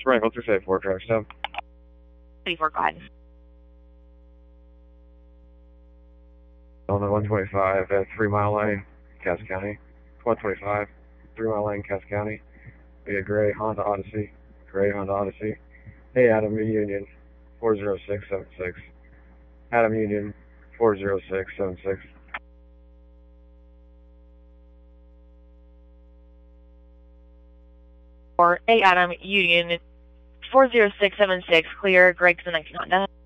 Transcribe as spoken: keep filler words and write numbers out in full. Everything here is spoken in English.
Spring, what's your say for track stub? twenty-four, go ahead. On the one twenty-five at Three Mile Lane, Cass County. one twenty-five, Three Mile Lane, Cass County. Be a gray Honda Odyssey. Gray Honda Odyssey. Hey, Adam Union, four zero six seven six. Adam Union, four zero six seven six. Or A Adam Union, four zero six seven six, clear, Gregson nineteen Honda.